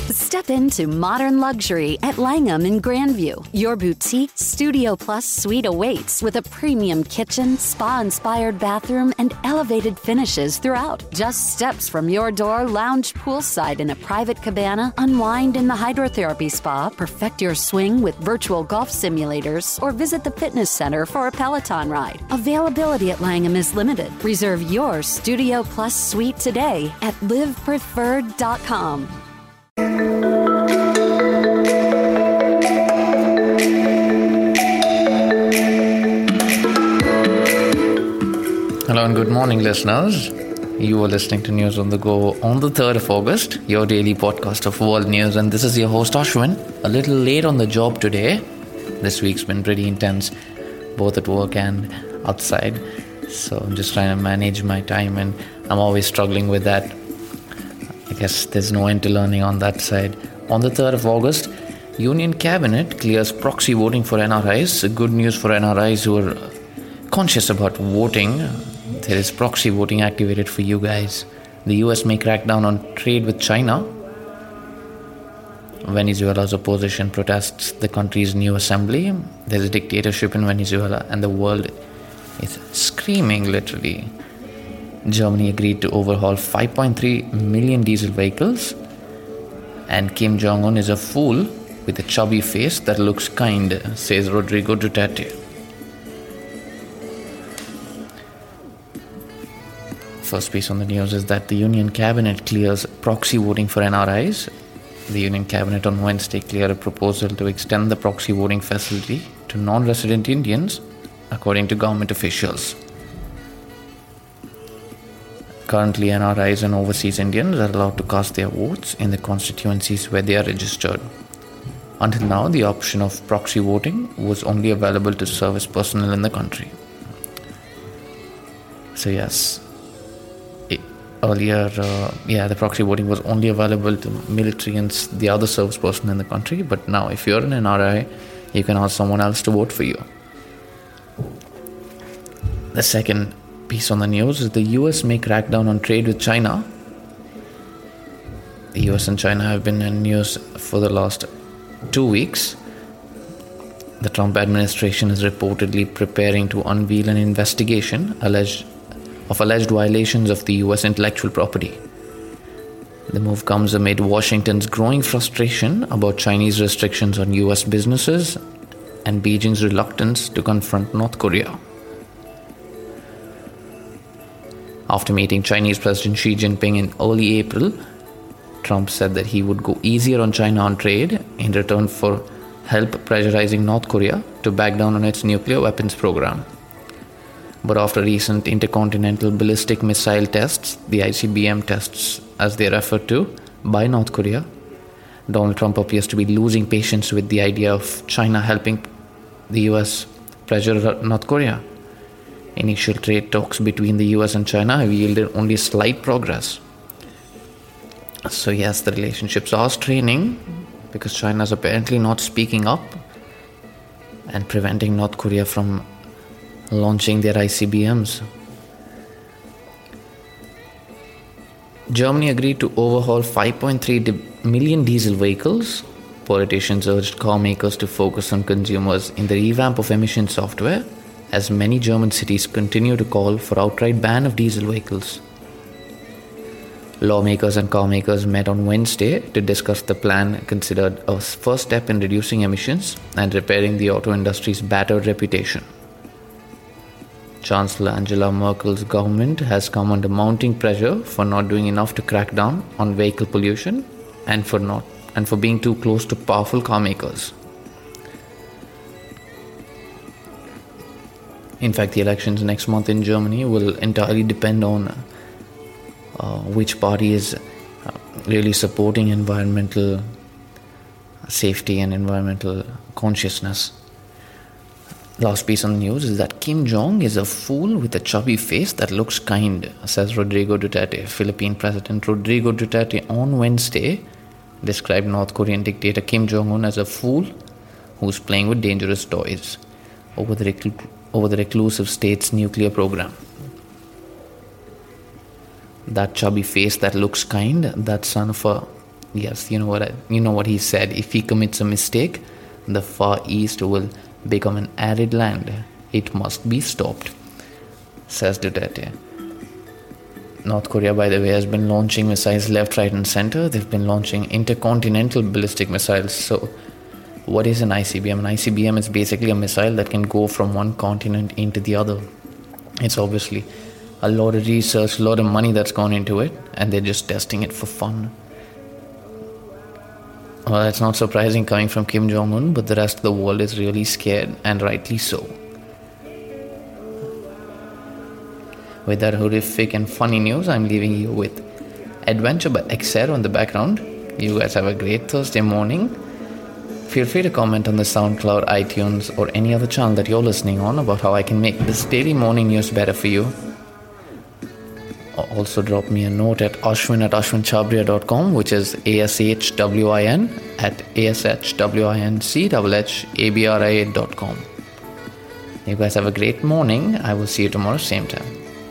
Step into modern luxury at Langham in Grandview. Your boutique Studio Plus suite awaits with a premium kitchen, spa-inspired bathroom, and elevated finishes throughout. Just steps from your door, lounge poolside in a private cabana, unwind in the hydrotherapy spa, perfect your swing with virtual golf simulators, or visit the fitness center for a Peloton ride. Availability at Langham is limited. Reserve your Studio Plus suite today at livepreferred.com. Hello and good morning, listeners. You are listening to News on the Go on the 3rd of August, your daily podcast of world news, and this is your host Ashwin. A little late on the job today. This week's been pretty intense, both at work and outside. So I'm just trying to manage my time, and I'm always struggling with that. I guess there's no end to learning on that side. On the 3rd of August, Union Cabinet clears proxy voting for NRIs. Good news for NRIs who are conscious about voting. There is proxy voting activated for you guys. The US may crack down on trade with China. Venezuela's opposition protests the country's new assembly. There's a dictatorship in Venezuela and the world is screaming, literally. Germany agreed to overhaul 5.3 million diesel vehicles. And Kim Jong-un is a fool with a chubby face that looks kind, says Rodrigo Duterte. First piece on the news is that the Union Cabinet clears proxy voting for NRIs. The Union Cabinet on Wednesday cleared a proposal to extend the proxy voting facility to non-resident Indians, according to government officials. Currently, NRIs and overseas Indians are allowed to cast their votes in the constituencies where they are registered. Until now, the option of proxy voting was only available to service personnel in the country. So yes, earlier, the proxy voting was only available to military and the other service personnel in the country. But now, if you're an NRI, you can ask someone else to vote for you. The second piece on the news is the US may crack down on trade with China. The US and China have been in news for the last 2 weeks. The Trump administration is reportedly preparing to unveil an investigation of alleged violations of the US intellectual property. The move comes amid Washington's growing frustration about Chinese restrictions on US businesses and Beijing's reluctance to confront North Korea. After meeting Chinese President Xi Jinping in early April, Trump said that he would go easier on China on trade in return for help pressurizing North Korea to back down on its nuclear weapons program. But after recent intercontinental ballistic missile tests, the ICBM tests as they are referred to, by North Korea, Donald Trump appears to be losing patience with the idea of China helping the US pressure North Korea. Initial trade talks between the US and China have yielded only slight progress. So yes, the relationships are straining because China is apparently not speaking up and preventing North Korea from launching their ICBMs. Germany agreed to overhaul 5.3 million diesel vehicles. Politicians urged car makers to focus on consumers in the revamp of emission software, as many German cities continue to call for outright ban of diesel vehicles. Lawmakers and car makers met on Wednesday to discuss the plan considered a first step in reducing emissions and repairing the auto industry's battered reputation. Chancellor Angela Merkel's government has come under mounting pressure for not doing enough to crack down on vehicle pollution and for being too close to powerful car makers. In fact, the elections next month in Germany will entirely depend on which party is really supporting environmental safety and environmental consciousness. Last piece on the news is that Kim Jong is a fool with a chubby face that looks kind, says Rodrigo Duterte. Philippine President Rodrigo Duterte on Wednesday described North Korean dictator Kim Jong-un as a fool who's playing with dangerous toys over the reclusive state's nuclear program. That chubby face that looks kind, that son of a Yes, you know what he said. If he commits a mistake, the Far East will become an arid land. It must be stopped, says Duterte. North Korea, by the way, has been launching missiles left, right, and center. They've been launching intercontinental ballistic missiles. So, what is an ICBM? An ICBM is basically a missile that can go from one continent into the other. It's obviously a lot of research, a lot of money that's gone into it, and they're just testing it for fun. Well, that's not surprising coming from Kim Jong-un, but the rest of the world is really scared, and rightly so. With that horrific and funny news, I'm leaving you with Adventure by XR on the background. You guys have a great Thursday morning. Feel free to comment on the SoundCloud, iTunes, or any other channel that you're listening on about how I can make this daily morning news better for you. Also drop me a note at ashwin@ashwinchabria.com, which is ASHWIN at ASHWINCHHABRIA.com. You guys have a great morning. I will see you tomorrow, same time.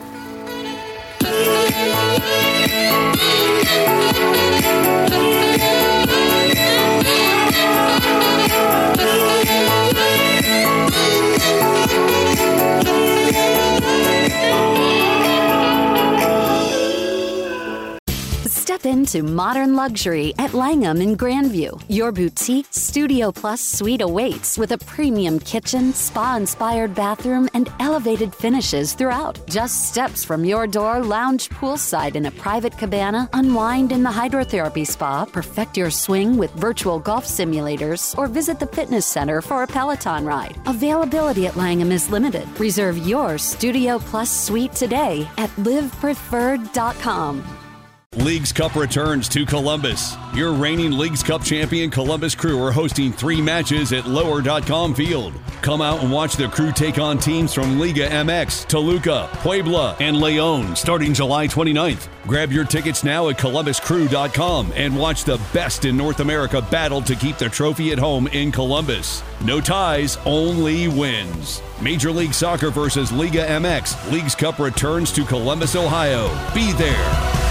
Step into modern luxury at Langham in Grandview. Your boutique Studio Plus suite awaits with a premium kitchen, spa-inspired bathroom, and elevated finishes throughout. Just steps from your door, lounge poolside in a private cabana, unwind in the hydrotherapy spa, perfect your swing with virtual golf simulators, or visit the fitness center for a Peloton ride. Availability at Langham is limited. Reserve your Studio Plus suite today at livepreferred.com. Leagues Cup returns to Columbus. Your reigning Leagues Cup champion Columbus Crew are hosting 3 matches at Lower.com Field. Come out and watch the Crew take on teams from Liga MX, Toluca, Puebla, and León starting July 29th. Grab your tickets now at ColumbusCrew.com and watch the best in North America battle to keep the trophy at home in Columbus. No ties, only wins. Major League Soccer versus Liga MX. Leagues Cup returns to Columbus, Ohio. Be there.